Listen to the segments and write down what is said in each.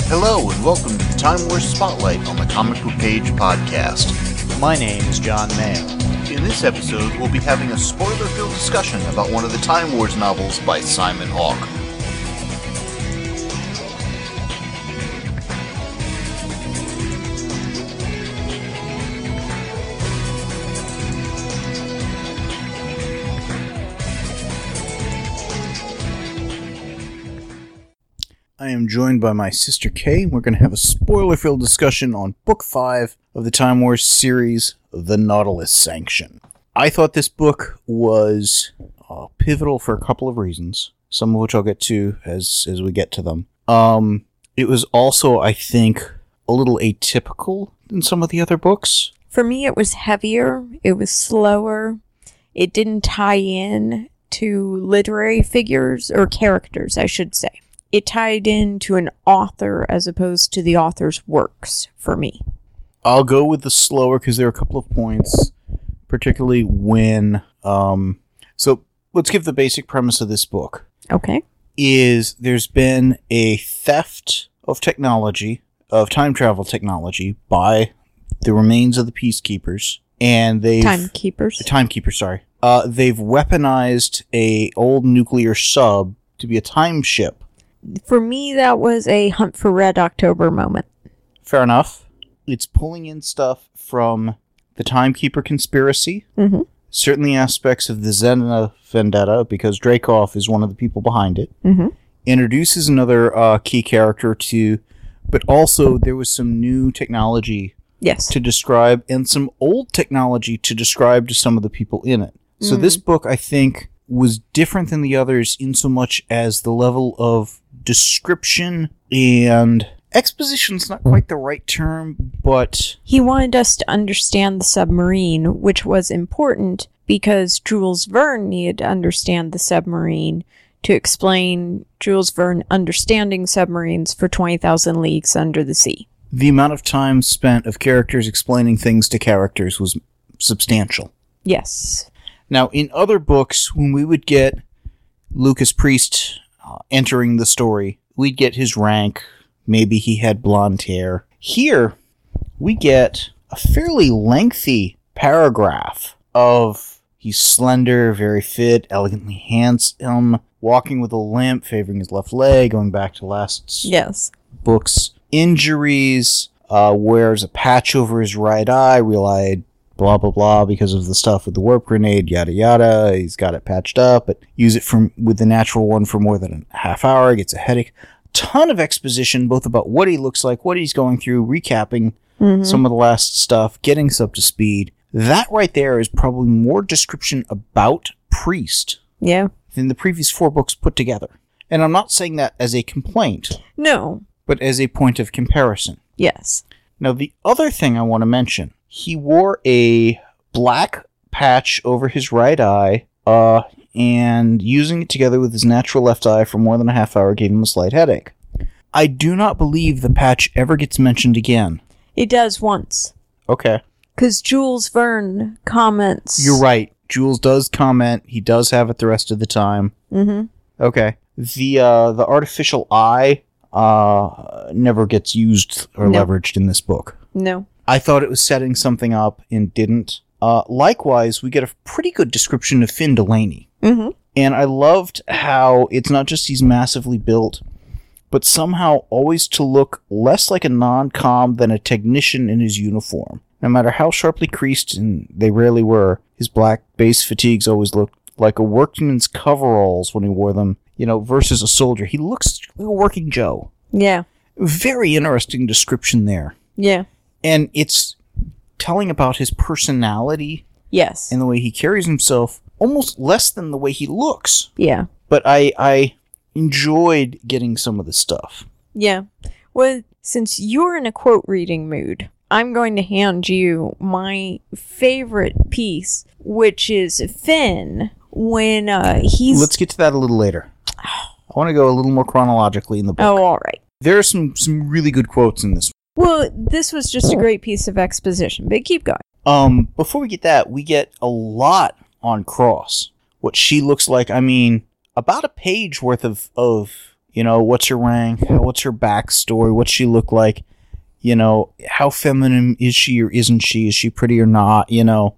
Hello and welcome to the Time Wars Spotlight on the Comic Book Page podcast. My name is John Mayo. In this episode, we'll be having a spoiler-filled discussion about one of the Time Wars novels by Simon Hawke. I am joined by my sister Kay. We're going to have a spoiler-filled discussion on Book 5 of the Time Wars series, The Nautilus Sanction. I thought this book was pivotal for a couple of reasons, some of which I'll get to as we get to them. It was also, I think, a little atypical than some of the other books. For me, it was heavier, it was slower, it didn't tie in to literary figures, or characters, I should say. It tied into an author as opposed to the author's works, for me. I'll go with the slower because there are a couple of points, particularly when... So, let's give the basic premise of this book. Okay. There's been a theft of technology, of time travel technology, by the remains of the Peacekeepers, and they've... Timekeepers, sorry. They've weaponized a old nuclear sub to be a time ship. For me, that was a Hunt for Red October moment. Fair enough. It's pulling in stuff from the Timekeeper conspiracy, certainly aspects of the Xena vendetta, because Dreykov is one of the people behind it. Introduces another key character but also there was some new technology to describe, and some old technology to describe to some of the people in it. So this book, I think, was different than the others in so much as the level of description and exposition's not quite the right term, but... He wanted us to understand the submarine, which was important because Jules Verne needed to understand the submarine to explain Jules Verne understanding submarines for 20,000 Leagues Under the Sea. The amount of time spent of characters explaining things to characters was substantial. Yes. Now, in other books, when we would get Lucas Priest entering the story, we'd get his rank, maybe he had blonde hair. Here, we get a fairly lengthy paragraph of he's slender, very fit, elegantly handsome, walking with a limp, favoring his left leg, going back to last book's injuries, wears a patch over his right eye, real-eyed, blah, blah, blah, because of the stuff with the warp grenade, yada, yada. He's got it patched up, but use it with the natural one for more than a half hour, gets a headache. Ton of exposition, both about what he looks like, what he's going through, recapping some of the last stuff, getting us up to speed. That right there is probably more description about Priest than the previous 4 books put together. And I'm not saying that as a complaint. No. But as a point of comparison. Yes. Now, the other thing I want to mention, he wore a black patch over his right eye, and using it together with his natural left eye for more than a half hour gave him a slight headache. I do not believe the patch ever gets mentioned again. It does once. Okay. Because Jules Verne comments... You're right. Jules does comment. He does have it the rest of the time. Okay. The artificial eye never gets used or leveraged in this book. No. I thought it was setting something up and didn't. Likewise, we get a pretty good description of Finn Delaney. And I loved how it's not just he's massively built, but somehow always to look less like a non-com than a technician in his uniform. No matter how sharply creased, and they rarely were, his black base fatigues always looked like a workman's coveralls when he wore them, versus a soldier. He looks like a working Joe. Yeah. Very interesting description there. Yeah. And it's telling about his personality. Yes. And the way he carries himself, almost less than the way he looks. Yeah. But I enjoyed getting some of the stuff. Yeah. Well, since you're in a quote reading mood, I'm going to hand you my favorite piece, which is Finn, when he's... Let's get to that a little later. I want to go a little more chronologically in the book. Oh, all right. There are some really good quotes in this. Well, this was just a great piece of exposition, but keep going. Before we get that, we get a lot on Cross. What she looks like, about a page worth of You know, what's her rank? What's her backstory? What's she look like? You know, how feminine is she or isn't she? Is she pretty or not? You know,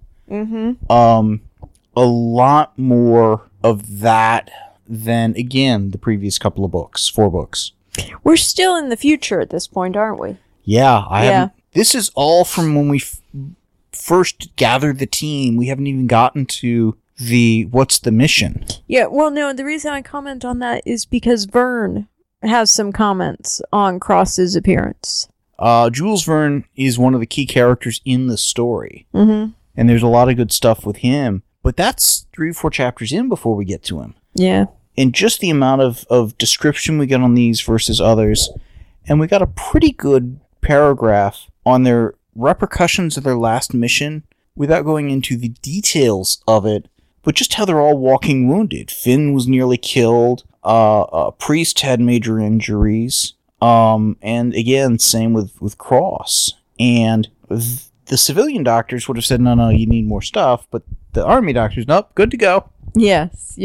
a lot more of that than, again, the previous couple of books, 4 books. We're still in the future at this point, aren't we? Yeah, I haven't. This is all from when we first gathered the team. We haven't even gotten to what's the mission. Yeah, well, no, the reason I comment on that is because Vern has some comments on Cross's appearance. Jules Verne is one of the key characters in the story. Mm-hmm. And there's a lot of good stuff with him. But that's 3 or 4 chapters in before we get to him. Yeah. And just the amount of description we get on these versus others. And we got a pretty good paragraph on their repercussions of their last mission without going into the details of it, but just how they're all walking wounded. Finn was nearly killed. Priest had major injuries. And again, same with Cross. And the civilian doctors would have said, no, you need more stuff. But the army doctors, nope, good to go. Yes.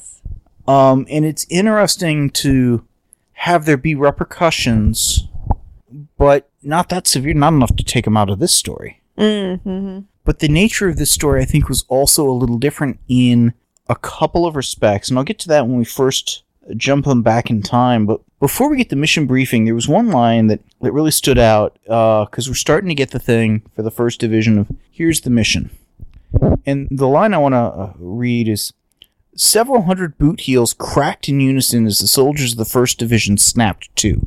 And it's interesting to have there be repercussions, but not that severe, not enough to take them out of this story. Mm-hmm. But the nature of this story, I think, was also a little different in a couple of respects. And I'll get to that when we first jump them back in time. But before we get the mission briefing, there was one line that really stood out, because we're starting to get the thing for the first division of, here's the mission. And the line I want to read is, several hundred boot heels cracked in unison as the soldiers of the first division snapped to.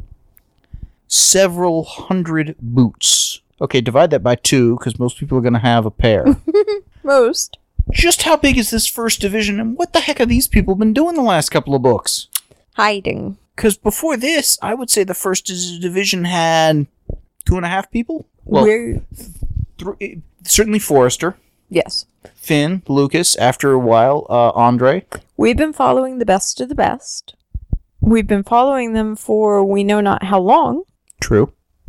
Several hundred boots. Okay, divide that by 2, because most people are going to have a pair. Most. Just how big is this first division, and what the heck have these people been doing the last couple of books? Hiding. Because before this, I would say the first division had 2.5 people. Well, certainly Forrester. Yes. Finn, Lucas, after a while, Andre. We've been following the best of the best. We've been following them for we know not how long. True.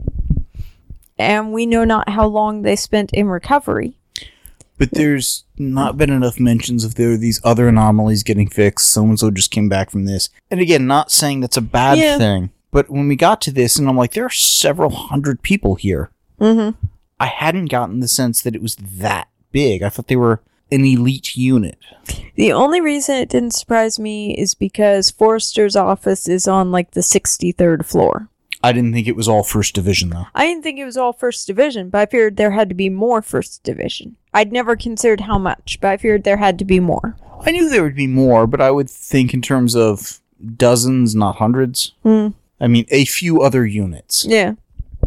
And we know not how long they spent in recovery. But there's not been enough mentions of there are these other anomalies getting fixed. So-and-so just came back from this. And again, not saying that's a bad thing. But when we got to this, and I'm like, there are several hundred people here. Mm-hmm. I hadn't gotten the sense that it was that big. I thought they were an elite unit. The only reason it didn't surprise me is because Forrester's office is on, like, the 63rd floor. I didn't think it was all First Division, though. I didn't think it was all First Division, but I figured there had to be more First Division. I'd never considered how much, but I figured there had to be more. I knew there would be more, but I would think in terms of dozens, not hundreds. I mean, a few other units. Yeah.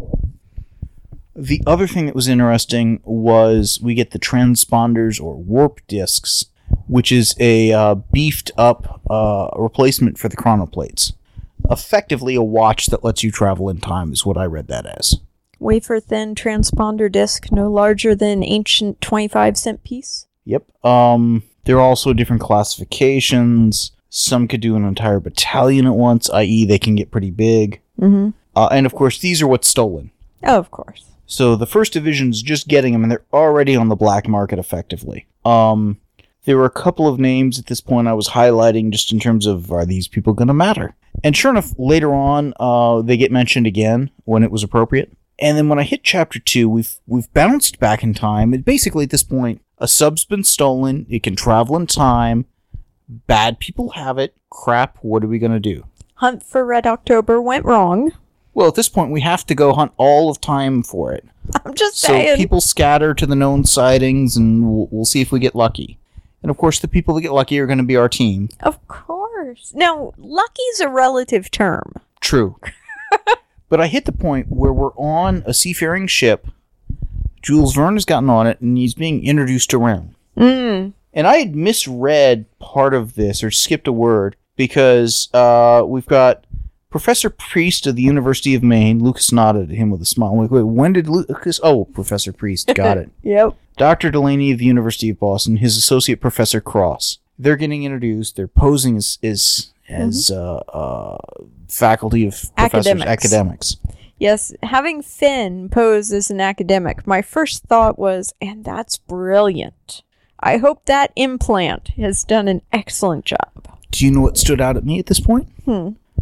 The other thing that was interesting was we get the transponders or warp discs, which is a beefed up replacement for the chronoplates. Effectively a watch that lets you travel in time is what I read that as. Wafer-thin transponder disc, no larger than ancient 25-cent piece. Yep. There are also different classifications. Some could do an entire battalion at once, i.e. they can get pretty big. Mm-hmm. And of course, these are what's stolen. Oh, of course. So the First Division's just getting them, and they're already on the black market effectively. There were a couple of names at this point I was highlighting just in terms of, are these people going to matter? And sure enough, later on, they get mentioned again when it was appropriate. And then when I hit Chapter 2, we've bounced back in time. And basically, at this point, a sub's been stolen. It can travel in time. Bad people have it. Crap, what are we going to do? Hunt for Red October went wrong. Well, at this point, we have to go hunt all of time for it. I'm just saying. So people scatter to the known sightings, and we'll see if we get lucky. And of course, the people that get lucky are going to be our team. Of course. Now, lucky's a relative term. True. But I hit the point where we're on a seafaring ship. Jules Verne has gotten on it, and he's being introduced to Ren. Mm. And I had misread part of this, or skipped a word, because we've got Professor Priest of the University of Maine. Lucas nodded at him with a smile. Wait, when did Lucas... Oh, Professor Priest. Got it. Yep. Dr. Delaney of the University of Boston, his associate Professor Cross. They're getting introduced. They're posing as faculty of professors, academics. Yes, having Finn pose as an academic, my first thought was, and that's brilliant. I hope that implant has done an excellent job. Do you know what stood out at me at this point?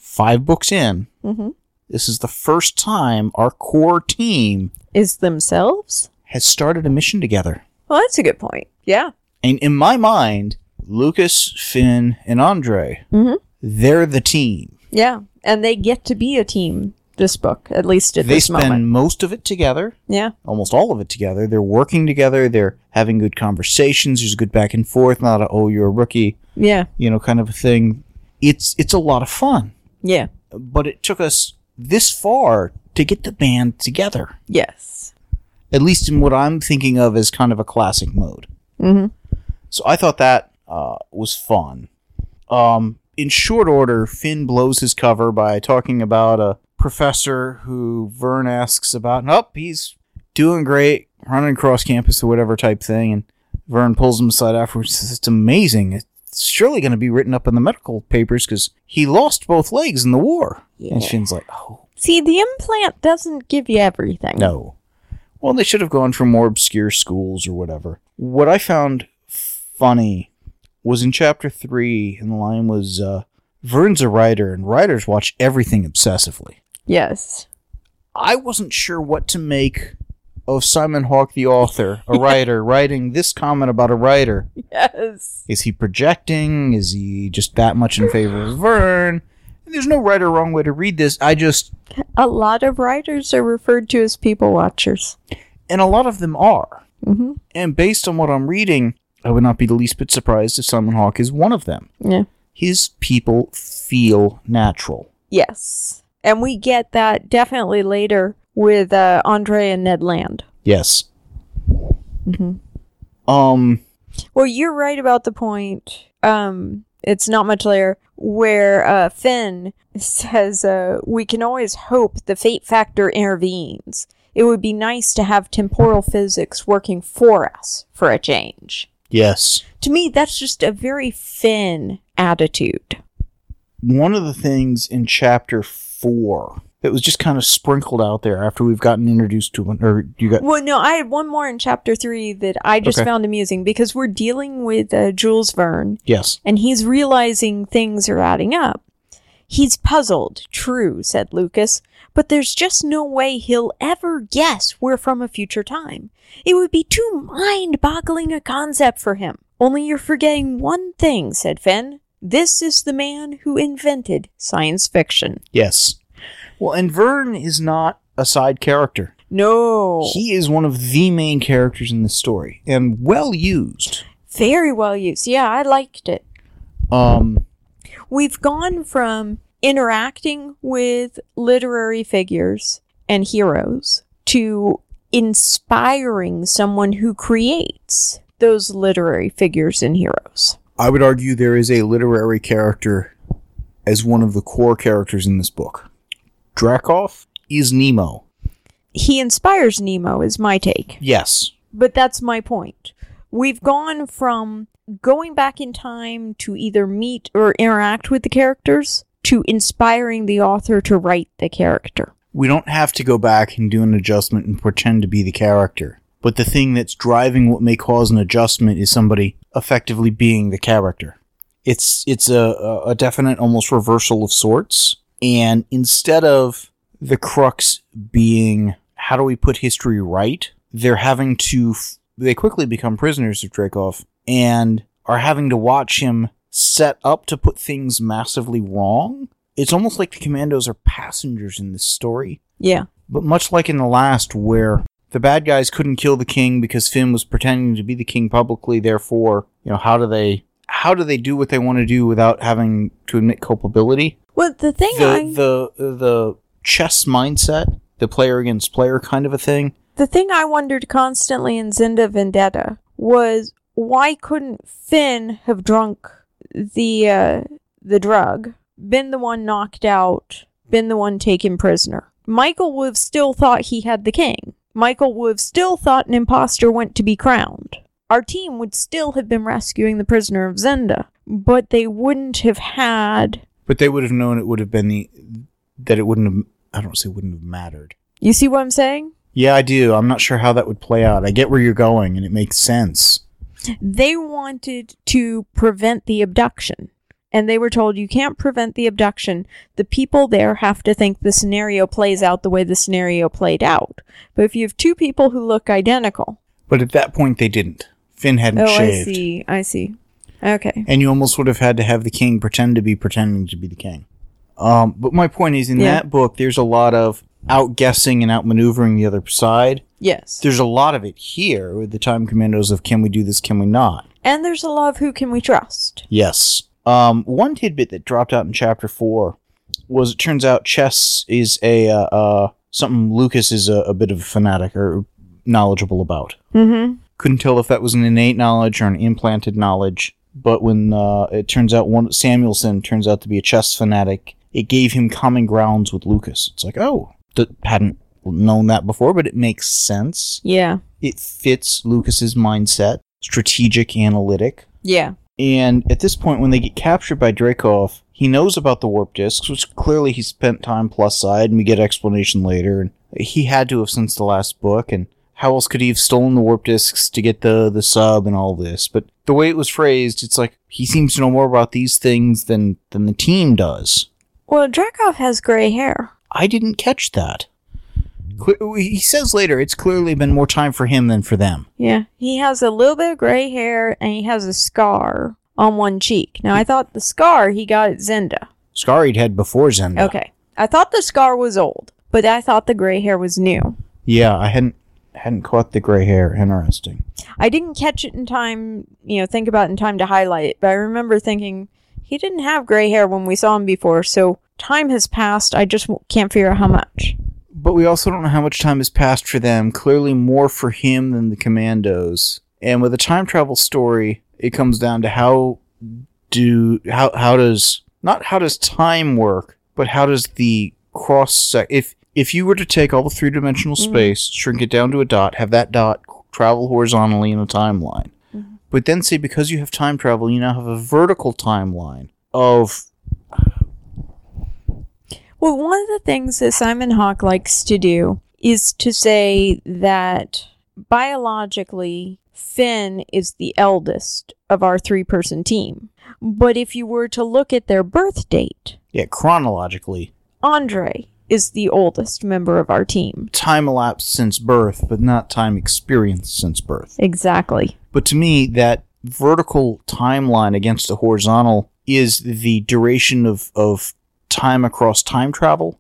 5 books in, Mm-hmm. this is the first time our core team Is themselves? has started a mission together. Well, that's a good point. Yeah. And in my mind, Lucas, Finn, and Andre, Mm-hmm. they're the team. Yeah. And they get to be a team this book, at least at They this spend moment. most of it together, Yeah. almost all of it together. They're working together. They're having good conversations. There's good back and forth, not a, oh, you're a rookie, Yeah. kind of a thing. It's a lot of fun. Yeah. But it took us this far to get the band together. Yes. At least in what I'm thinking of as kind of a classic mode. Mm-hmm. So I thought that was fun. In short order, Finn blows his cover by talking about a professor who Vern asks about. Nope, he's doing great, running across campus or whatever type thing. And Vern pulls him aside afterwards and says, it's amazing. It's surely going to be written up in the medical papers because he lost both legs in the war. Yeah. And Finn's like, oh, See, the implant doesn't give you everything. no. Well, they should have gone for more obscure schools or whatever. What I found funny was in chapter 3, and the line was, Vern's a writer, and writers watch everything obsessively. Yes. I wasn't sure what to make of Simon Hawke, the author, a writer, writing this comment about a writer. Yes. Is he projecting? Is he just that much in favor of Vern? There's no right or wrong way to read this. A lot of writers are referred to as people watchers. And a lot of them are. Mm-hmm. And based on what I'm reading, I would not be the least bit surprised if Simon Hawke is one of them. Yeah. His people feel natural. Yes. And we get that definitely later with Andre and Ned Land. Yes. Mm-hmm. Well, you're right about the point. It's not much later where Finn says, we can always hope the fate factor intervenes. It would be nice to have temporal physics working for us for a change. Yes. To me, that's just a very Finn attitude. One of the things in chapter 4 that was just kind of sprinkled out there after we've gotten introduced to one, or you got... Well, no, I had one more in chapter 3 that I just Okay. found amusing because we're dealing with Jules Verne. Yes. And he's realizing things are adding up. He's puzzled, true, said Lucas, but there's just no way he'll ever guess we're from a future time. It would be too mind-boggling a concept for him. Only you're forgetting one thing, said Finn. This is the man who invented science fiction. Yes. Well, and Vern is not a side character. No. He is one of the main characters in this story, and well used. Very well used. Yeah, I liked it. We've gone from interacting with literary figures and heroes to inspiring someone who creates those literary figures and heroes. I would argue there is a literary character as one of the core characters in this book. Dracoff is Nemo. He inspires Nemo, is my take. Yes. But that's my point. We've gone from going back in time to either meet or interact with the characters to inspiring the author to write the character. We don't have to go back and do an adjustment and pretend to be the character. But the thing that's driving what may cause an adjustment is somebody effectively being the character. It's a definite almost reversal of sorts. And instead of the crux being, how do we put history right? They're having to... They quickly become prisoners of Dracoff and are having to watch him set up to put things massively wrong. It's almost like the Commandos are passengers in this story. Yeah. But much like in the last, where the bad guys couldn't kill the king because Finn was pretending to be the king publicly, therefore, how do they do what they want to do without having to admit culpability? Well, the thing The chess mindset, the player against player kind of a thing. The thing I wondered constantly in Zinda Vendetta was, why couldn't Finn have drunk the drug, been the one knocked out, been the one taken prisoner? Michael would have still thought he had the king. Michael would have still thought an imposter went to be crowned. Our team would still have been rescuing the prisoner of Zenda, but they wouldn't have had... But they would have known it would have been that it wouldn't have... I don't say wouldn't have mattered. You see what I'm saying? Yeah, I do. I'm not sure how that would play out. I get where you're going, and it makes sense. They wanted to prevent the abduction. and they were told you can't prevent the abduction. The people there have to think the scenario plays out the way the scenario played out. But if you have two people who look identical... But at that point, they didn't. Finn hadn't shaved. I see. Okay. And you almost would have had to have the king pretending to be the king. But my point is, in that book, there's a lot of outguessing and outmaneuvering the other side. Yes. There's a lot of it here with the Time Commandos of can we do this, can we not? And there's a lot of who can we trust. Yes. One tidbit that dropped out in Chapter 4 was it turns out chess is something Lucas is a bit of a fanatic or knowledgeable about. Mm-hmm. Couldn't tell if that was an innate knowledge or an implanted knowledge, but when it turns out Samuelson turns out to be a chess fanatic, it gave him common grounds with Lucas. It's like, hadn't known that before, but it makes sense. Yeah. It fits Lucas's mindset, strategic, analytic. Yeah. And at this point, when they get captured by Dreykov, he knows about the warp discs, which clearly he spent time plus side, and we get explanation later. And he had to have since the last book, and how else could he have stolen the warp discs to get the sub and all this? But the way it was phrased, it's like he seems to know more about these things than the team does. Well, Dreykov has gray hair. I didn't catch that. He says later it's clearly been more time for him than for them. Yeah, he has a little bit of gray hair, and he has a scar on one cheek. Now, I thought the scar he got at Zenda. Scar he'd had before Zenda. Okay. I thought the scar was old, but I thought the gray hair was new. Yeah, I hadn't caught the gray hair. Interesting. I didn't catch it in time, think about it in time to highlight it, but I remember thinking, he didn't have gray hair when we saw him before, so time has passed, I just can't figure out how much. But we also don't know how much time has passed for them. Clearly more for him than the Commandos. And with a time travel story, it comes down to how does time work, but how does the if you were to take all the three-dimensional space, shrink it down to a dot, have that dot travel horizontally in a timeline, but then say because you have time travel, you now have a vertical timeline of... Well, one of the things that Simon Hawke likes to do is to say that biologically, Finn is the eldest of our three-person team. But if you were to look at their birth date... Yeah, chronologically. Andre is the oldest member of our team. Time elapsed since birth, but not time experienced since birth. Exactly. But to me, that vertical timeline against the horizontal is the duration of time across time travel.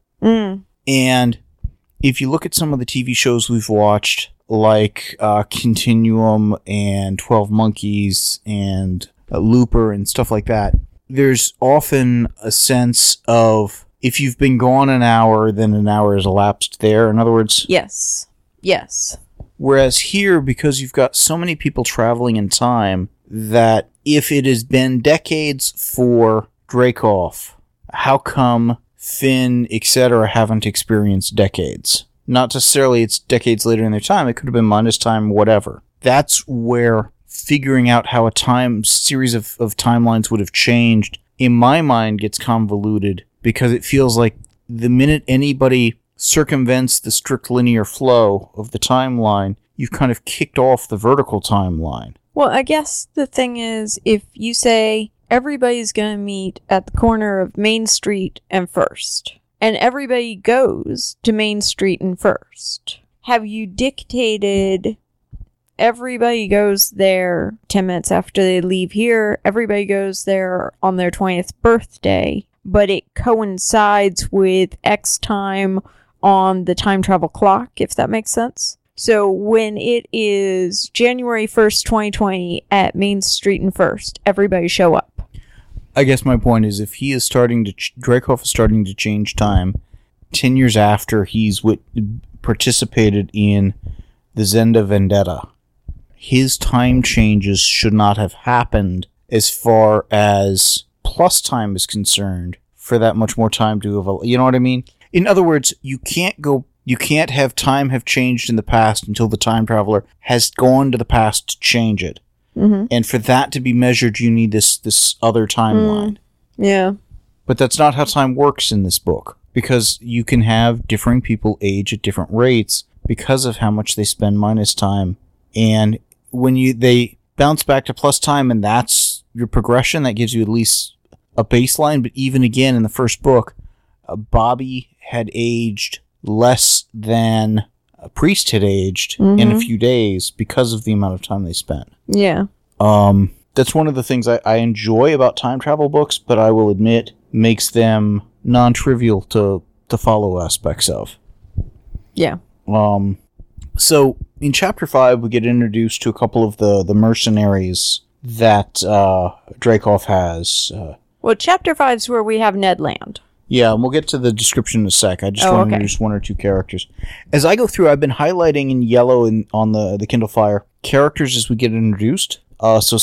And if you look at some of the TV shows we've watched, like Continuum and 12 Monkeys and Looper and stuff like that, there's often a sense of if you've been gone an hour, then an hour has elapsed there. In other words... Yes. Whereas here, because you've got so many people traveling in time, that if it has been decades for Dreykov, how come Finn, etc., haven't experienced decades? Not necessarily it's decades later in their time. It could have been minus time, whatever. That's where figuring out how a series of timelines would have changed, in my mind, gets convoluted, because it feels like the minute anybody circumvents the strict linear flow of the timeline, you've kind of kicked off the vertical timeline. Well, I guess the thing is, if you say everybody's going to meet at the corner of Main Street and First, and everybody goes to Main Street and First, have you dictated everybody goes there 10 minutes after they leave here, everybody goes there on their 20th birthday, but it coincides with X time on the time travel clock, if that makes sense? So when it is January 1st, 2020 at Main Street and First, everybody show up. I guess my point is, if he is Dreykov is starting to change time 10 years after he's participated in the Zenda Vendetta, his time changes should not have happened as far as plus time is concerned for that much more time to evolve. You know what I mean? In other words, you can't have time have changed in the past until the time traveler has gone to the past to change it. Mm-hmm. And for that to be measured, you need this other timeline. Yeah. But that's not how time works in this book, because you can have differing people age at different rates because of how much they spend minus time. And when they bounce back to plus time and that's your progression, that gives you at least a baseline, but even again in the first book, Bobby had aged less than Priest had aged in a few days because of the amount of time they spent. Yeah. That's one of the things I enjoy about time travel books, but I will admit makes them non-trivial to follow aspects of. Yeah. So in chapter 5, we get introduced to a couple of the mercenaries that Dreykov has. Well, chapter 5 is where we have Ned Land. Yeah, and we'll get to the description in a sec. I just want to introduce one or two characters. As I go through, I've been highlighting in yellow on the Kindle Fire characters as we get introduced. So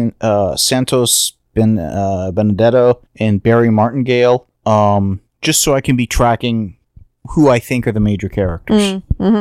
Santos Benedetto and Barry Martingale, just so I can be tracking who I think are the major characters.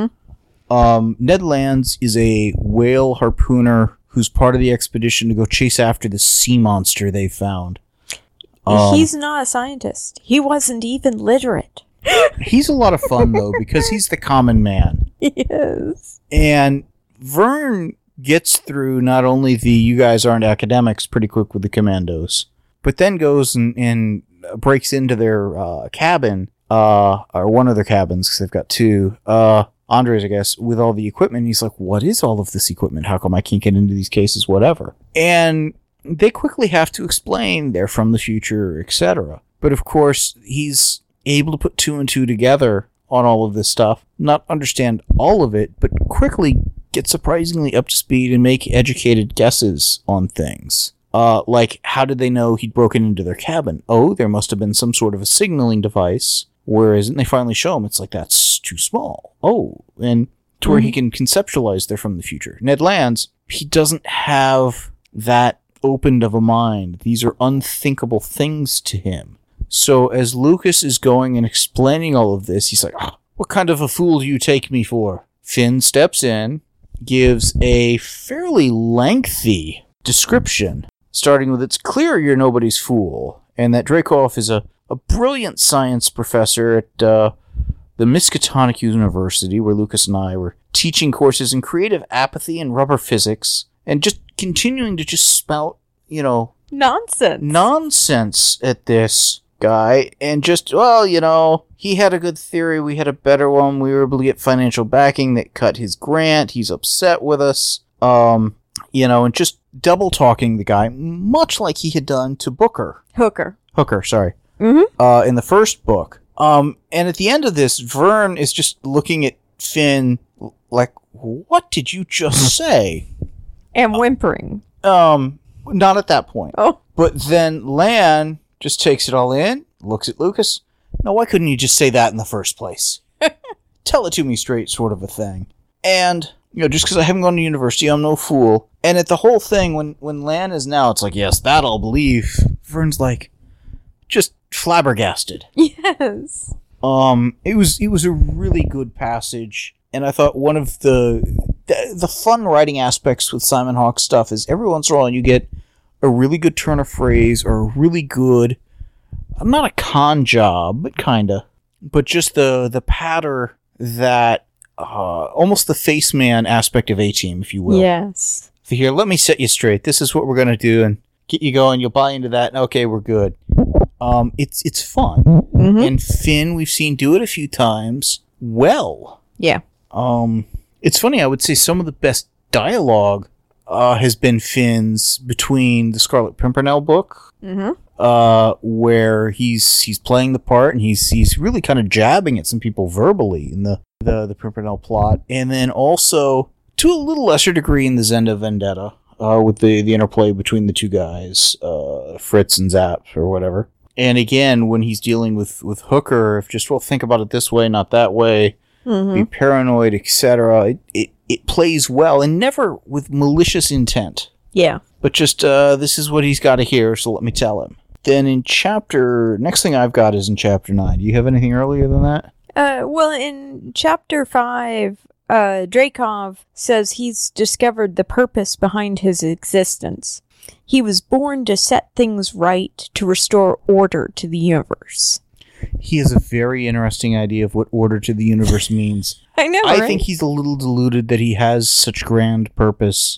Ned Land is a whale harpooner who's part of the expedition to go chase after the sea monster they found. He's not a scientist. He wasn't even literate. He's a lot of fun, though, because he's the common man. Yes. And Vern gets through not only the you guys aren't academics pretty quick with the commandos, but then goes and breaks into their cabin, or one of their cabins, because they've got two, Andre's, I guess, with all the equipment. He's like, what is all of this equipment? How come I can't get into these cases? Whatever. And they quickly have to explain they're from the future, etc. But of course, he's able to put two and two together on all of this stuff, not understand all of it, but quickly get surprisingly up to speed and make educated guesses on things. Like, how did they know he'd broken into their cabin? Oh, there must have been some sort of a signaling device. Whereas, and they finally show him, it's like, that's too small. Oh, and to where he can conceptualize they're from the future. Ned Land, he doesn't have that opened of a mind. These are unthinkable things to him. So as Lucas is going and explaining all of this, he's like, what kind of a fool do you take me for? Finn steps in, gives a fairly lengthy description, starting with, it's clear you're nobody's fool, and that Dreykov is a brilliant science professor at the Miskatonic University, where Lucas and I were teaching courses in creative apathy and rubber physics, and just continuing to just spout, nonsense at this guy, and just, he had a good theory, we had a better one, we were able to get financial backing that cut his grant, he's upset with us, and just double talking the guy, much like he had done to Hooker, sorry. In the first book. And at the end of this, Vern is just looking at Finn like, what did you just say? And whimpering. Not at that point. Oh. But then Lan just takes it all in, looks at Lucas. No, why couldn't you just say that in the first place? Tell it to me straight, sort of a thing. And, just because I haven't gone to university, I'm no fool. And at the whole thing, when Lan is now, it's like, yes, that I'll believe. Vern's like, just flabbergasted. Yes. It was a really good passage, and I thought one of the fun writing aspects with Simon Hawke stuff is every once in a while you get a really good turn of phrase or a really good, not a con job, but kinda, but just the patter that almost the face man aspect of A-Team, if you will. Yes. So here, let me set you straight. This is what we're gonna do, and get you going. You'll buy into that, and okay, we're good. It's fun. Mm-hmm. And Finn, we've seen do it a few times. Well. Yeah. It's funny, I would say some of the best dialogue has been Finn's between the Scarlet Pimpernel book, where he's playing the part and he's really kind of jabbing at some people verbally in the Pimpernel plot, and then also to a little lesser degree in the Zenda Vendetta, with the interplay between the two guys, Fritz and Zap or whatever. And again, when he's dealing with Hooker, if just, think about it this way, not that way, be paranoid, etc. It plays well, and never with malicious intent. Yeah. But just, this is what he's got to hear, so let me tell him. Then next thing I've got is in chapter 9. Do you have anything earlier than that? Well, in chapter 5, Dreykov says he's discovered the purpose behind his existence. He was born to set things right, to restore order to the universe. He has a very interesting idea of what order to the universe means. I know, I right? think he's a little deluded that he has such grand purpose.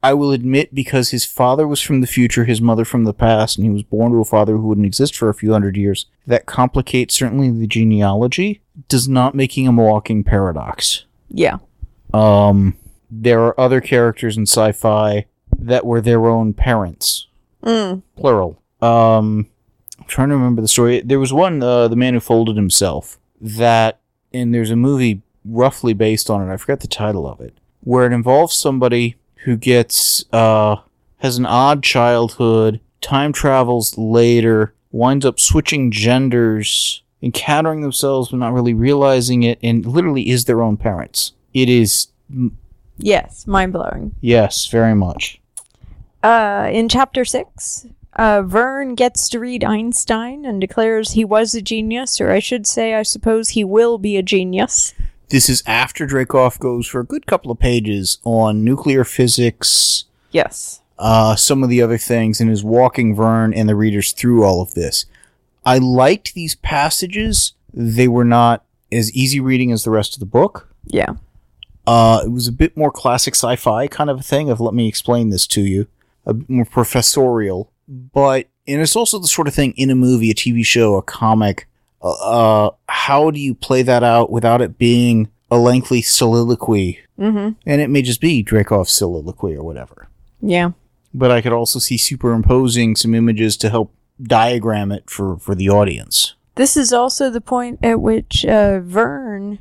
I will admit, because his father was from the future, his mother from the past, and he was born to a father who wouldn't exist for a few hundred years, that complicates certainly the genealogy, does not making him a walking paradox. Yeah. There are other characters in sci-fi that were their own parents. Plural. I'm trying to remember the story. There was one, The Man Who Folded Himself, that, and there's a movie roughly based on it, I forget the title of it, where it involves somebody who gets, has an odd childhood, time travels later, winds up switching genders, encountering themselves but not really realizing it, and literally is their own parents. It is... Yes, mind-blowing. Yes, very much. In Chapter 6, Vern gets to read Einstein and declares he was a genius, or I should say, I suppose he will be a genius. This is after Dreykov goes for a good couple of pages on nuclear physics, Yes. some of the other things, and is walking Vern and the readers through all of this. I liked these passages. They were not as easy reading as the rest of the book. Yeah. It was a bit more classic sci-fi kind of a thing of let me explain this to you. A bit more professorial. And it's also the sort of thing in a movie, a TV show, a comic. How do you play that out without it being a lengthy soliloquy? Mm-hmm. And it may just be Dreykov's soliloquy or whatever. Yeah. But I could also see superimposing some images to help diagram it for the audience. This is also the point at which Vern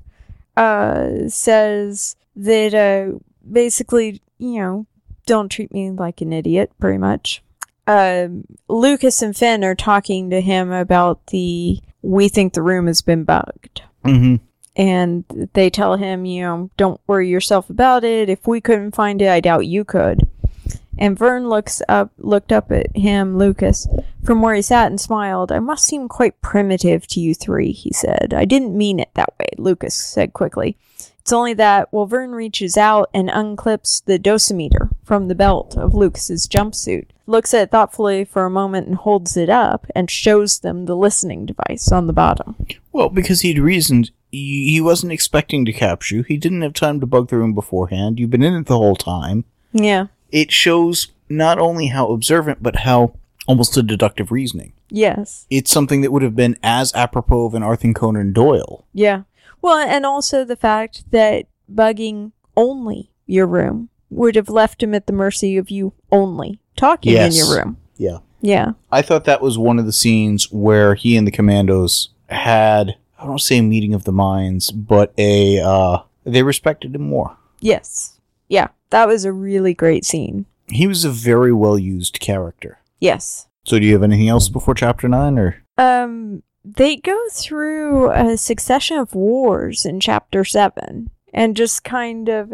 says that basically, don't treat me like an idiot, pretty much. Lucas and Finn are talking to him about we think the room has been bugged. Mm-hmm. And they tell him, don't worry yourself about it. If we couldn't find it, I doubt you could. And Vern looked up at him, Lucas, from where he sat and smiled. I must seem quite primitive to you three, he said. I didn't mean it that way, Lucas said quickly. It's only that, Vern reaches out and unclips the dosimeter from the belt of Lucas's jumpsuit, looks at it thoughtfully for a moment and holds it up and shows them the listening device on the bottom. Well, because he'd reasoned he wasn't expecting to capture you. He didn't have time to bug the room beforehand. You've been in it the whole time. Yeah. It shows not only how observant, but how almost a deductive reasoning. Yes. It's something that would have been as apropos of an Arthur Conan Doyle. Yeah. Well, and also the fact that bugging only your room would have left him at the mercy of you only talking in your room. Yeah. Yeah. I thought that was one of the scenes where he and the commandos had, I don't want to say a meeting of the minds, but they respected him more. Yes. Yeah. That was a really great scene. He was a very well-used character. Yes. So do you have anything else before Chapter 9, or? They go through a succession of wars in Chapter 7, and just kind of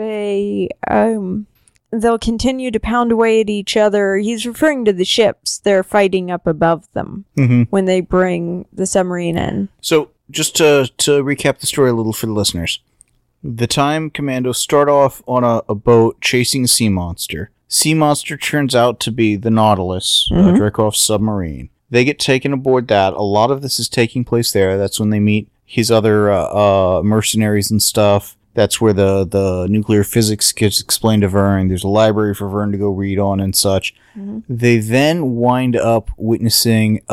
they'll continue to pound away at each other. He's referring to the ships they're fighting up above them when they bring the submarine in. So, just to recap the story a little for the listeners. The Time Commandos start off on a boat chasing a sea monster. Sea monster turns out to be the Nautilus, Dreykov's submarine. They get taken aboard that. A lot of this is taking place there. That's when they meet his other mercenaries and stuff. That's where the nuclear physics gets explained to Vern. There's a library for Vern to go read on and such. They then wind up witnessing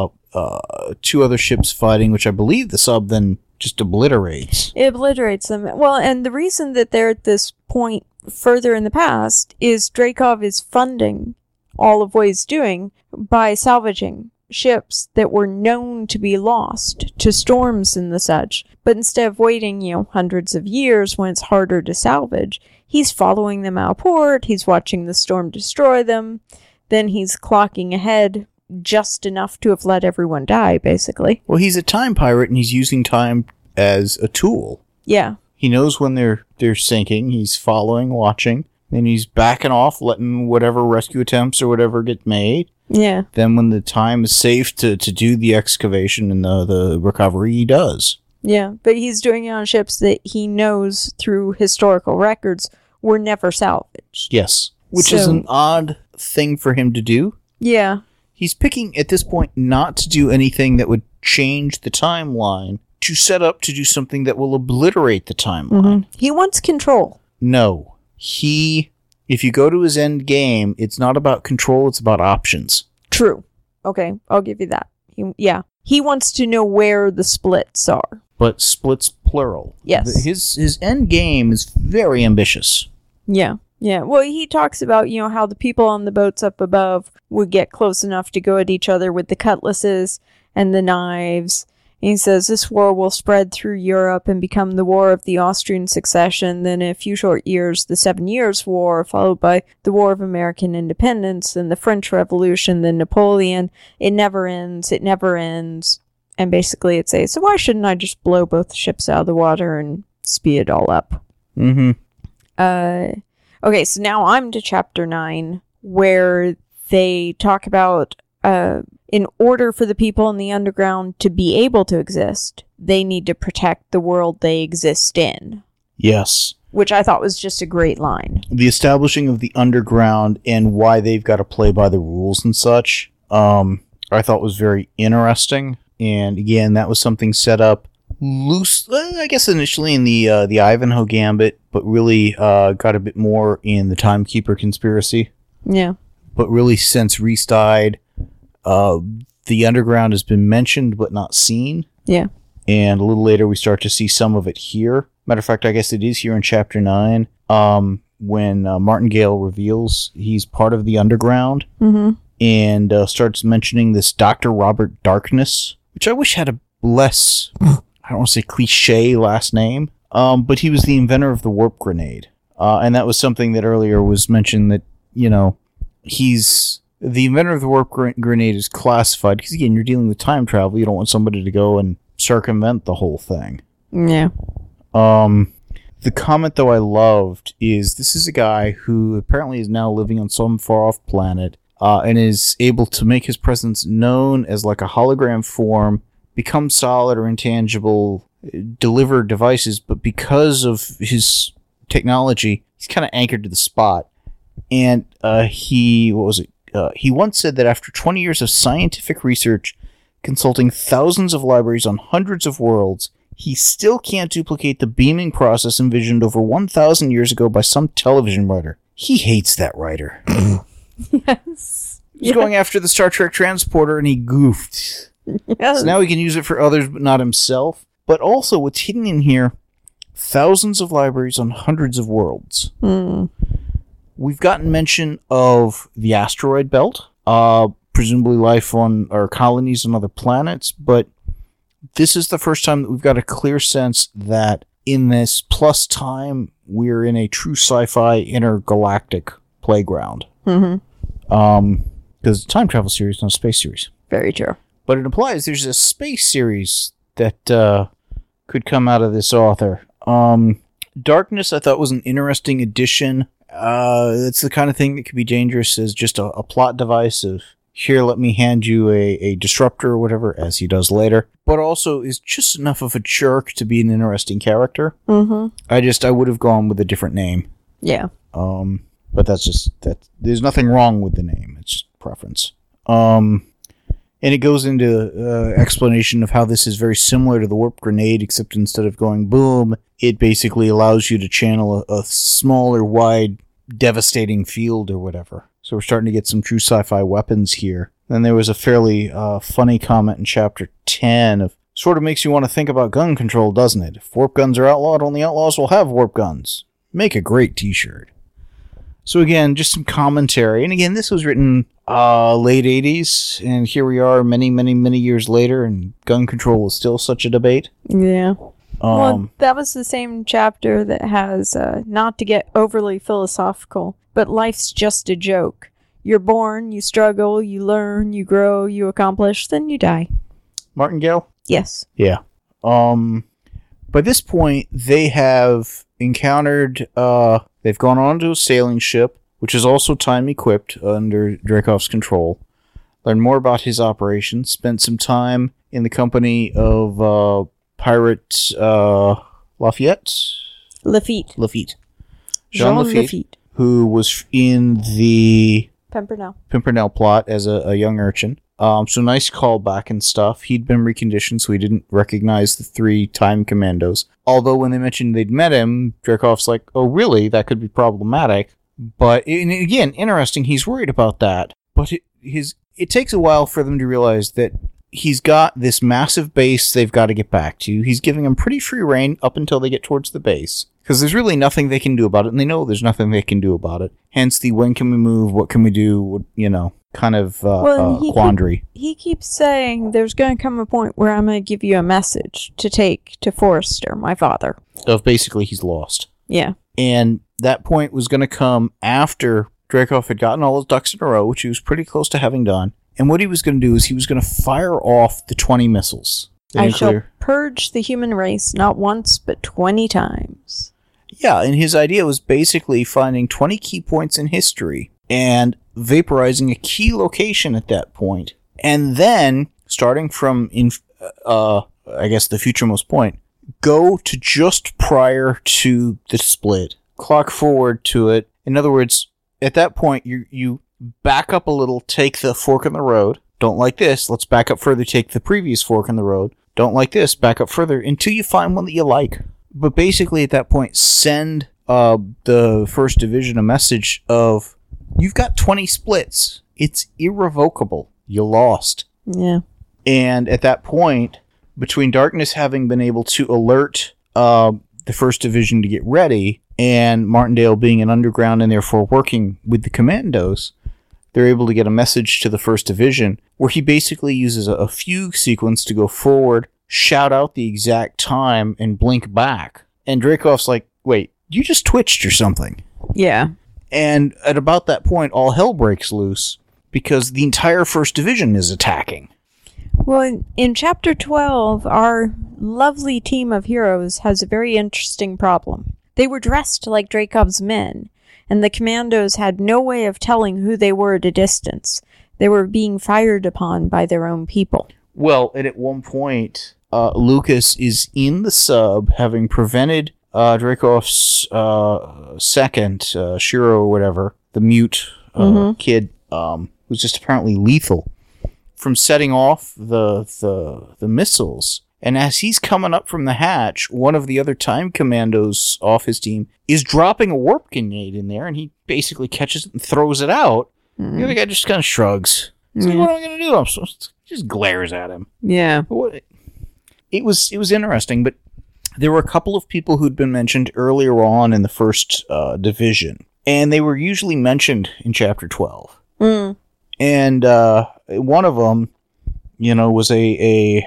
two other ships fighting, which I believe the sub then just obliterates. It obliterates them. Well, and the reason that they're at this point further in the past is Dreykov is funding all of what he's doing by salvaging ships that were known to be lost to storms and the such. But instead of waiting, hundreds of years when it's harder to salvage, he's following them out of port, he's watching the storm destroy them, then he's clocking ahead just enough to have let everyone die, basically. Well, he's a time pirate, and he's using time as a tool. Yeah. He knows when they're sinking, he's following, watching, then he's backing off, letting whatever rescue attempts or whatever get made. Yeah. Then when the time is safe to do the excavation and the recovery, he does. Yeah, but he's doing it on ships that he knows through historical records were never salvaged. Yes. Which is an odd thing for him to do. Yeah. He's picking, at this point, not to do anything that would change the timeline, to set up to do something that will obliterate the timeline. He wants control. No. He If you go to his end game, it's not about control, it's about options. True. Okay, I'll give you that. He wants to know where the splits are. But splits plural. Yes. His end game is very ambitious. Yeah. Yeah. Well, he talks about, how the people on the boats up above would get close enough to go at each other with the cutlasses and the knives. And he says this war will spread through Europe and become the War of the Austrian Succession. Then in a few short years, the 7 Years' War, followed by the War of American Independence, then the French Revolution, then Napoleon. It never ends. It never ends. And basically it says, so why shouldn't I just blow both ships out of the water and speed it all up? Mm-hmm. Okay, so now I'm to chapter 9, where they talk about in order for the people in the underground to be able to exist, they need to protect the world they exist in. Yes. Which I thought was just a great line. The establishing of the underground and why they've got to play by the rules and such, I thought was very interesting. And again, that was something set up loose, I guess initially in the Ivanhoe Gambit, but really got a bit more in the Timekeeper Conspiracy. Yeah. But really since Rhys died, the underground has been mentioned but not seen. Yeah. And a little later we start to see some of it here. Matter of fact, I guess it is here in chapter 9, when Martingale reveals he's part of the underground. Mm-hmm. And starts mentioning this Dr. Robert Darkness, which I wish had a less, I don't want to say cliche last name, but he was the inventor of the warp grenade. And that was something that earlier was mentioned that, he's the inventor of the warp grenade is classified, because again, you're dealing with time travel. You don't want somebody to go and circumvent the whole thing. Yeah. The comment, though, I loved is this is a guy who apparently is now living on some far-off planet, and is able to make his presence known as like a hologram form, become solid or intangible, deliver devices, but because of his technology, he's kind of anchored to the spot. And he once said that after 20 years of scientific research, consulting thousands of libraries on hundreds of worlds, he still can't duplicate the beaming process envisioned over 1,000 years ago by some television writer. He hates that writer. Yes. He's going after the Star Trek transporter, and he goofed. Yes. So now he can use it for others, but not himself. But also, what's hidden in here, thousands of libraries on hundreds of worlds. We've gotten mention of the asteroid belt, presumably life on, or colonies on other planets, but this is the first time that we've got a clear sense that in this plus time, we're in a true sci-fi intergalactic playground. Mm-hmm. Because time travel series, not a space series. Very true. But it implies there's a space series that could come out of this author. Darkness, I thought, was an interesting addition. It's the kind of thing that could be dangerous as just a plot device of, here, let me hand you a disruptor or whatever, as he does later. But also is just enough of a jerk to be an interesting character. Mm-hmm. I would have gone with a different name. Yeah. But that's just, there's nothing wrong with the name. It's just preference. And it goes into explanation of how this is very similar to the warp grenade, except instead of going boom, it basically allows you to channel a smaller, wide, devastating field or whatever. So we're starting to get some true sci-fi weapons here. Then there was a fairly funny comment in chapter 10 of, sort of makes you want to think about gun control, doesn't it? If warp guns are outlawed, only outlaws will have warp guns. Make a great t-shirt. So again, just some commentary. And again, this was written late 80s, and here we are many, many, many years later, and gun control is still such a debate. Yeah. Well, that was the same chapter that has, not to get overly philosophical, but life's just a joke. You're born, you struggle, you learn, you grow, you accomplish, then you die. Martingale? Yes. Yeah. By this point, they have encountered, they've gone on to a sailing ship, which is also time-equipped under Dreykov's control. Learned more about his operations, spent some time in the company of pirate Lafitte? Lafitte. Jean Lafitte, who was in the Pimpernel plot as a young urchin. So nice callback and stuff. He'd been reconditioned, so he didn't recognize the 3 time commandos. Although when they mentioned they'd met him, Dreykov's like, oh really? That could be problematic. But, and again, interesting, he's worried about that. But it takes a while for them to realize that he's got this massive base they've got to get back to. He's giving them pretty free reign up until they get towards the base. Because there's really nothing they can do about it, and they know there's nothing they can do about it. Hence the when can we move, what can we do, kind of quandary. He keeps saying there's going to come a point where I'm going to give you a message to take to Forrester, my father. Of basically he's lost. Yeah. And that point was going to come after Dreykov had gotten all his ducks in a row, which he was pretty close to having done. And what he was going to do is he was going to fire off the 20 missiles. I shall purge the human race not once, but 20 times. Yeah, and his idea was basically finding 20 key points in history and vaporizing a key location at that point. And then, starting from, the futuremost point, go to just prior to the split. Clock forward to it. In other words, at that point, you back up a little, take the fork in the road. Don't like this. Let's back up further, take the previous fork in the road. Don't like this. Back up further until you find one that you like. But basically, at that point, send the First Division a message of, you've got 20 splits. It's irrevocable. You lost. Yeah. And at that point, between Darkness having been able to alert the First Division to get ready, and Martindale being an underground and therefore working with the commandos, they're able to get a message to the First Division where he basically uses a fugue sequence to go forward, shout out the exact time, and blink back. And Dreykov's like, wait, you just twitched or something. Yeah. And at about that point, all hell breaks loose because the entire First Division is attacking. Well, in Chapter 12, our lovely team of heroes has a very interesting problem. They were dressed like Dreykov's men, and the commandos had no way of telling who they were at a distance. They were being fired upon by their own people. Well, and at one point, Lucas is in the sub, having prevented Dreykov's second, Shiro or whatever, the mute kid, who's just apparently lethal, from setting off the missiles. And as he's coming up from the hatch, one of the other time commandos off his team is dropping a warp grenade in there, and he basically catches it and throws it out. The other guy just kind of shrugs. He's like, what am I going to do? Just glares at him. Yeah. It was interesting, but there were a couple of people who'd been mentioned earlier on in the First Division, and they were usually mentioned in Chapter 12. And one of them, was a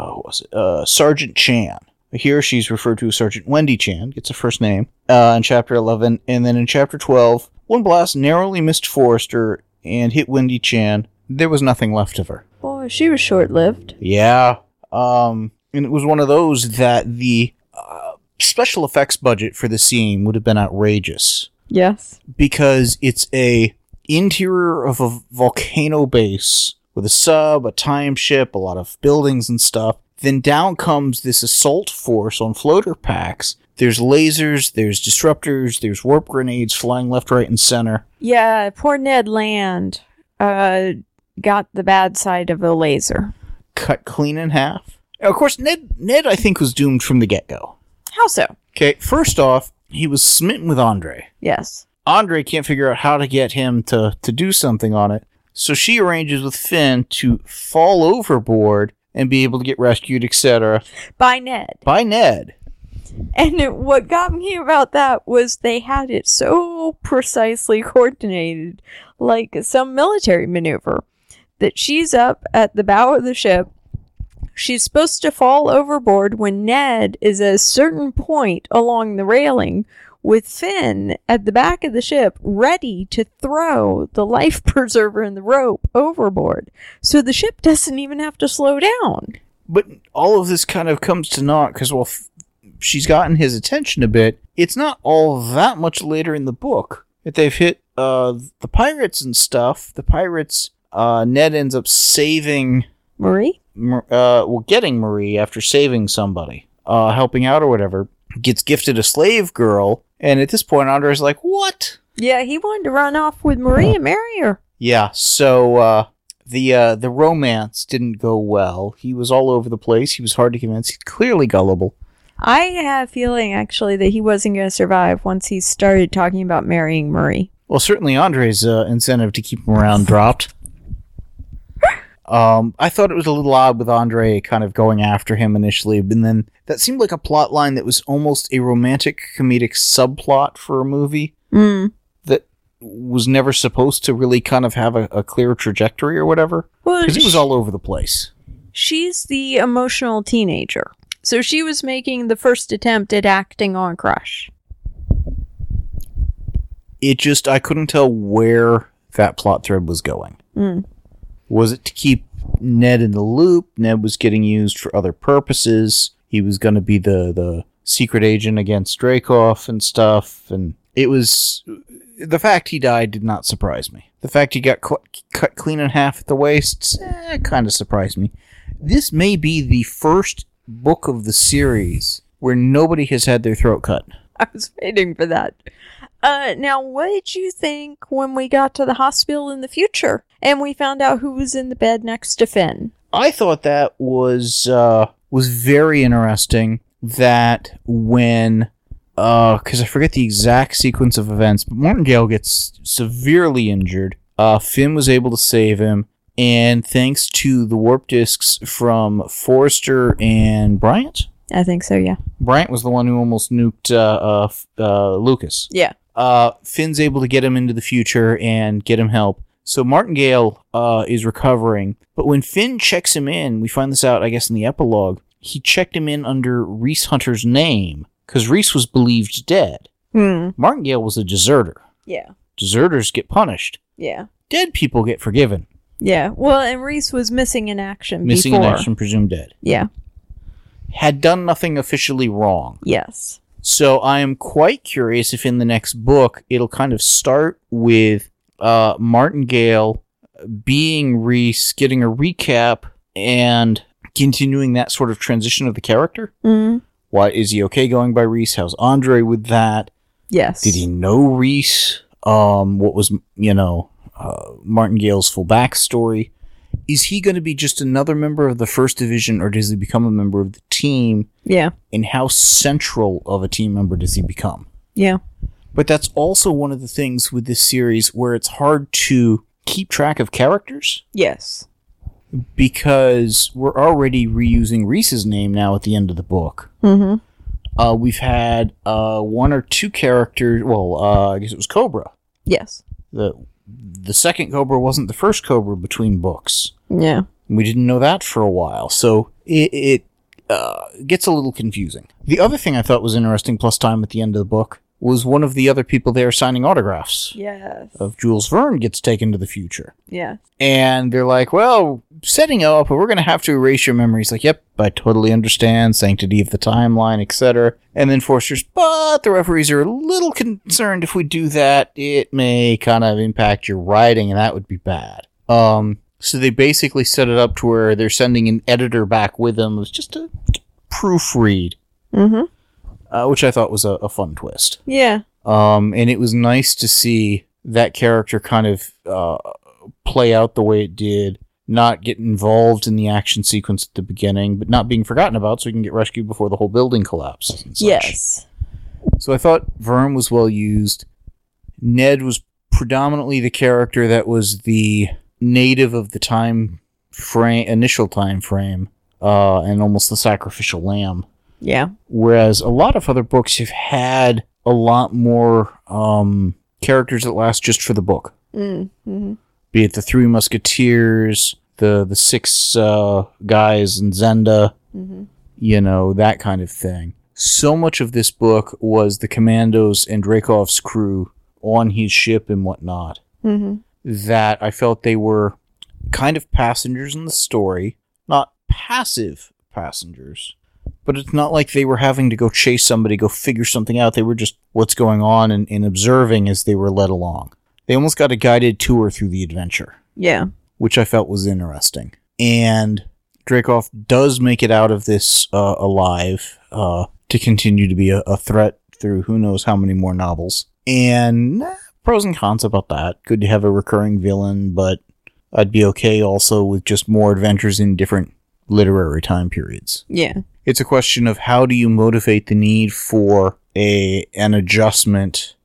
Sergeant Chan. Here she's referred to as Sergeant Wendy Chan, gets a first name, in Chapter 11. And then in Chapter 12, one blast narrowly missed Forrester and hit Wendy Chan. There was nothing left of her. Boy, she was short-lived. Yeah. And it was one of those that the special effects budget for the scene would have been outrageous. Yes. Because it's a interior of a volcano base with a sub, a time ship, a lot of buildings and stuff. Then down comes this assault force on floater packs. There's lasers, there's disruptors, there's warp grenades flying left, right, and center. Yeah, poor Ned Land got the bad side of a laser. Cut clean in half. Now, of course, Ned, I think, was doomed from the get-go. How so? Okay, first off, he was smitten with Andre. Yes. Andre can't figure out how to get him to do something on it. So she arranges with Finn to fall overboard and be able to get rescued, etc. By Ned. And what got me about that was they had it so precisely coordinated, like some military maneuver, that she's up at the bow of the ship. She's supposed to fall overboard when Ned is at a certain point along the railing, with Finn at the back of the ship ready to throw the life preserver and the rope overboard. So the ship doesn't even have to slow down. But all of this kind of comes to naught because, well, she's gotten his attention a bit. It's not all that much later in the book that they've hit the pirates and stuff. The pirates, Ned ends up saving... Marie? Getting Marie after saving somebody. Helping out or whatever. Gets gifted a slave girl. And at this point, Andre's like, what? Yeah, he wanted to run off with Marie and marry her. Yeah, so the romance didn't go well. He was all over the place. He was hard to convince. He's clearly gullible. I have a feeling, actually, that he wasn't going to survive once he started talking about marrying Marie. Well, certainly Andre's incentive to keep him around dropped. I thought it was a little odd with Andre kind of going after him initially, but then that seemed like a plot line that was almost a romantic comedic subplot for a movie that was never supposed to really kind of have a clear trajectory or whatever. Because it was all over the place. She's the emotional teenager. So she was making the first attempt at acting on Crush. I couldn't tell where that plot thread was going. Was it to keep Ned in the loop? Ned was getting used for other purposes. He was going to be the secret agent against Dreykov and stuff. And it was... The fact he died did not surprise me. The fact he got cut clean in half at the waist kind of surprised me. This may be the first book of the series where nobody has had their throat cut. I was waiting for that. Now, what did you think when we got to the hospital in the future and we found out who was in the bed next to Finn? I thought that was very interesting. That when, because I forget the exact sequence of events, but Martingale gets severely injured. Finn was able to save him, and thanks to the warp discs from Forrester and Bryant. I think so, yeah. Bryant was the one who almost nuked Lucas. Yeah. Finn's able to get him into the future and get him help. So Martingale is recovering. But when Finn checks him in, we find this out, I guess, in the epilogue, he checked him in under Reese Hunter's name, because Reese was believed dead. Martingale was a deserter. Yeah. Deserters get punished. Yeah. Dead people get forgiven. Yeah. Well, and Reese was missing in action Missing before. in action, presumed dead. Yeah. Had done nothing officially wrong. Yes. So I am quite curious if in the next book it'll kind of start with Martingale being Reese, getting a recap, and continuing that sort of transition of the character. Why is he okay going by Reese? How's Andre with that? Yes. Did he know Reese? What was, Martingale's full backstory? Is he going to be just another member of the First Division, or does he become a member of the team? Yeah. And how central of a team member does he become? Yeah. But that's also one of the things with this series where it's hard to keep track of characters. Yes. Because we're already reusing Reese's name now at the end of the book. We've had one or two characters. Well, I guess it was Cobra. Yes. The second Cobra wasn't the first Cobra between books. Yeah. We didn't know that for a while, so it gets a little confusing. The other thing I thought was interesting, plus time at the end of the book, was one of the other people there signing autographs. Yes. Of Jules Verne gets taken to the future. Yeah. And they're like, well, setting up, but we're going to have to erase your memories. Like, yep, I totally understand, sanctity of the timeline, etc. And then Forster's, but the referees are a little concerned if we do that, it may kind of impact your writing, and that would be bad. So they basically set it up to where they're sending an editor back with them. It was just a proofread. Which I thought was a fun twist. Yeah. And it was nice to see that character kind of play out the way it did, not get involved in the action sequence at the beginning, but not being forgotten about so he can get rescued before the whole building collapses and such. Yes. So I thought Verne was well used. Ned was predominantly the character that was the native of the initial time frame, and almost the sacrificial lamb. Yeah. Whereas a lot of other books have had a lot more characters that last just for the book. Be it the Three Musketeers, the six guys in Zenda, that kind of thing. So much of this book was the Commandos and Dreykov's crew on his ship and whatnot, that I felt they were kind of passengers in the story, not passive passengers. But it's not like they were having to go chase somebody, go figure something out. They were just what's going on and observing as they were led along. They almost got a guided tour through the adventure. Yeah. Which I felt was interesting. And Dreykov does make it out of this alive to continue to be a threat through who knows how many more novels. And pros and cons about that. Good to have a recurring villain, but I'd be okay also with just more adventures in different literary time periods. Yeah. It's a question of how do you motivate the need for an adjustment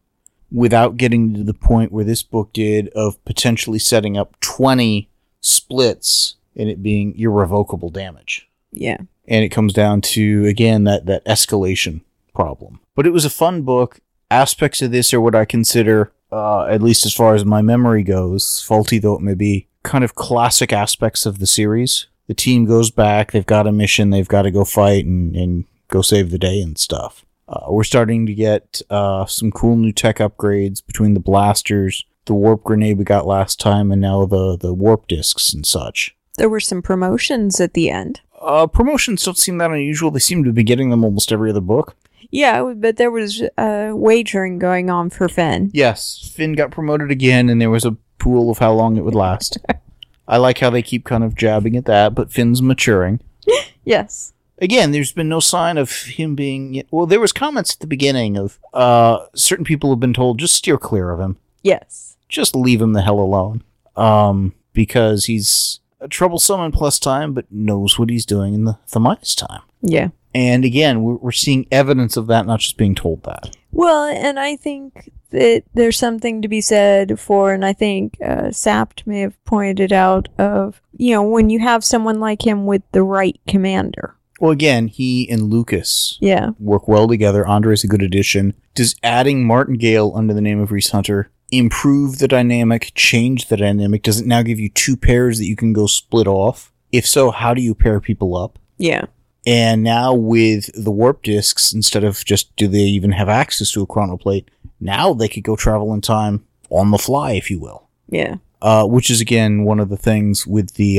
without getting to the point where this book did of potentially setting up 20 splits and it being irrevocable damage. Yeah. And it comes down to, again, that escalation problem. But it was a fun book. Aspects of this are what I consider, at least as far as my memory goes, faulty though it may be, kind of classic aspects of the series. The team goes back, they've got a mission, they've got to go fight and go save the day and stuff. We're starting to get some cool new tech upgrades between the blasters, the warp grenade we got last time, and now the warp discs and such. There were some promotions at the end. Promotions don't seem that unusual. They seem to be getting them almost every other book. Yeah, but there was wagering going on for Finn. Yes, Finn got promoted again, and there was a pool of how long it would last. I like how they keep kind of jabbing at that, but Finn's maturing. Yes. Again, there's been no sign of him being... Well, there was comments at the beginning of certain people have been told, just steer clear of him. Yes. Just leave him the hell alone. Because he's troublesome in plus time, but knows what he's doing in the minus time. Yeah. And again, we're seeing evidence of that, not just being told that. Well, and I think that there's something to be said for, and I think Sapt may have pointed out, of, when you have someone like him with the right commander. Well, again, he and Lucas work well together. Andre's a good addition. Does adding Martingale under the name of Rhys Hunter improve the dynamic, change the dynamic? Does it now give you two pairs that you can go split off? If so, how do you pair people up? Yeah. And now with the warp discs, instead of just do they even have access to a chronoplate, now they could go travel in time on the fly, if you will. Yeah. Which is, again, one of the things with the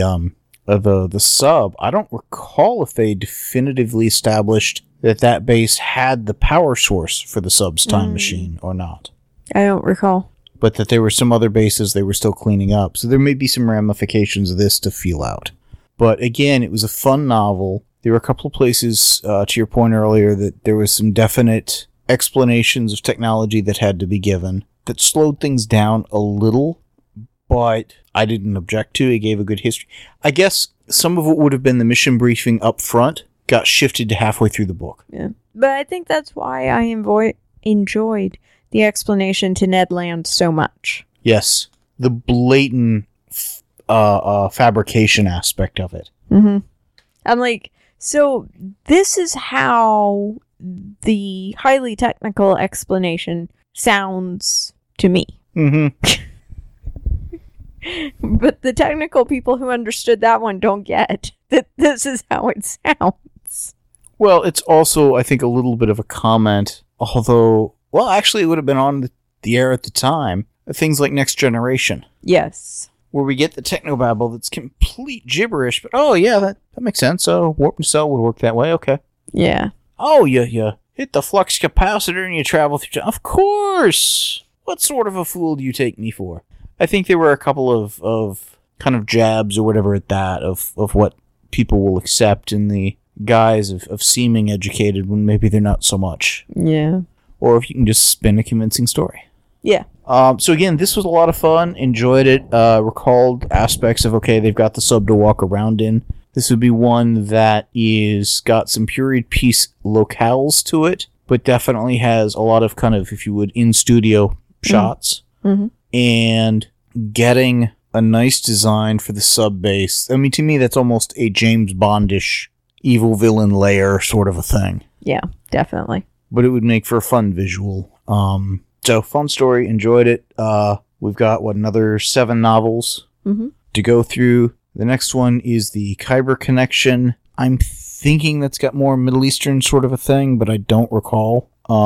sub. I don't recall if they definitively established that base had the power source for the sub's time machine or not. I don't recall. But that there were some other bases they were still cleaning up. So there may be some ramifications of this to feel out. But again, it was a fun novel. There were a couple of places, to your point earlier, that there was some definite explanations of technology that had to be given that slowed things down a little, but I didn't object to. It gave a good history. I guess some of what would have been the mission briefing up front got shifted to halfway through the book. Yeah. But I think that's why I enjoyed the explanation to Ned Land so much. Yes. The blatant fabrication aspect of it. Mm-hmm. I'm like, so this is how the highly technical explanation sounds to me. Mm-hmm. But the technical people who understood that one don't get that this is how it sounds. Well, it's also, I think, a little bit of a comment, although, well, actually, it would have been on the air at the time, things like Next Generation. Yes. Where we get the technobabble that's complete gibberish, but oh, yeah, that makes sense. So, warp and cell would work that way, okay. Yeah. Oh, you hit the flux capacitor and you travel through... Of course! What sort of a fool do you take me for? I think there were a couple of kind of jabs or whatever at that of what people will accept in the guise of seeming educated when maybe they're not so much. Yeah. Or if you can just spin a convincing story. Yeah. So again, this was a lot of fun. Enjoyed it. Recalled aspects of, okay, they've got the sub to walk around in. This would be one that is got some period piece locales to it, but definitely has a lot of kind of, if you would, in-studio shots. Mm-hmm. And getting a nice design for the sub base. I mean, to me, that's almost a James Bondish evil villain lair sort of a thing. Yeah, definitely. But it would make for a fun visual. So, fun story. Enjoyed it. We've got, another 7 novels to go through. The next one is the Kyber Connection. I'm thinking that's got more Middle Eastern sort of a thing, but I don't recall.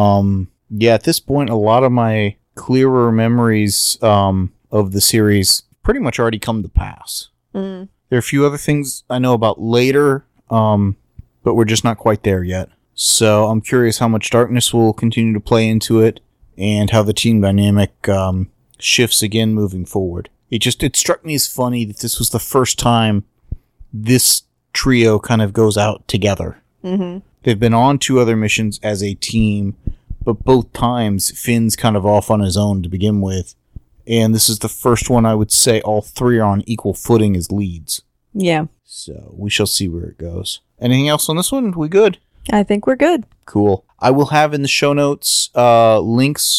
Yeah, at this point, a lot of my clearer memories of the series pretty much already come to pass. Mm. There are a few other things I know about later, but we're just not quite there yet. So I'm curious how much darkness will continue to play into it and how the team dynamic shifts again moving forward. It struck me as funny that this was the first time this trio kind of goes out together. Mm-hmm. They've been on 2 other missions as a team, but both times Finn's kind of off on his own to begin with. And this is the first one I would say all 3 are on equal footing as leads. Yeah. So we shall see where it goes. Anything else on this one? We good? I think we're good. Cool. I will have in the show notes links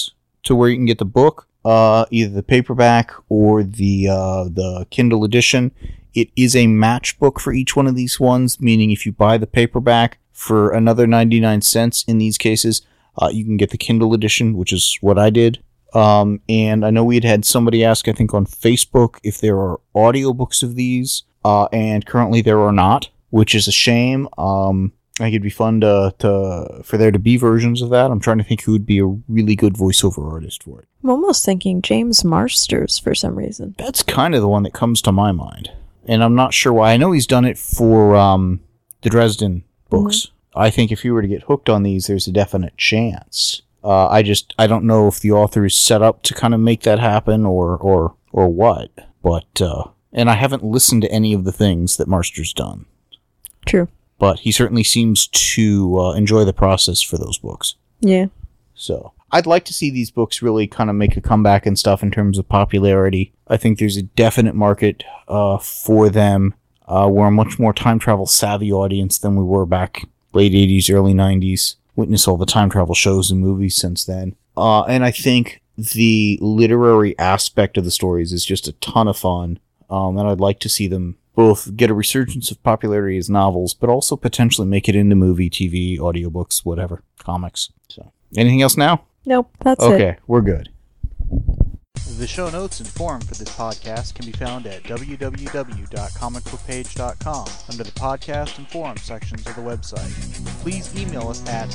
to where you can get the book, either the paperback or the Kindle edition. It is a matchbook for each one of these ones, meaning if you buy the paperback for another 99 cents in these cases, you can get the Kindle edition, which is what I did. And I know we had somebody ask, I think, on Facebook if there are audiobooks of these, and currently there are not, which is a shame. I think it'd be fun for there to be versions of that. I'm trying to think who would be a really good voiceover artist for it. I'm almost thinking James Marsters for some reason. That's kind of the one that comes to my mind. And I'm not sure why. I know he's done it for the Dresden books. Mm-hmm. I think if you were to get hooked on these, there's a definite chance. I don't know if the author is set up to kind of make that happen or what. But and I haven't listened to any of the things that Marster's done. True. But he certainly seems to enjoy the process for those books. Yeah. So I'd like to see these books really kind of make a comeback and stuff in terms of popularity. I think there's a definite market for them. We're a much more time travel savvy audience than we were back late 80s, early 90s. Witness all the time travel shows and movies since then. And I think the literary aspect of the stories is just a ton of fun. And I'd like to see them both get a resurgence of popularity as novels, but also potentially make it into movie, TV, audiobooks, whatever, comics. So, anything else now? Nope, that's it. Okay, we're good. The show notes and forum for this podcast can be found at www.comicbookpage.com under the podcast and forum sections of the website. Please email us at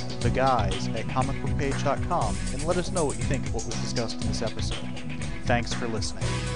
theguys@comicbookpage.com and let us know what you think of what was discussed in this episode. Thanks for listening.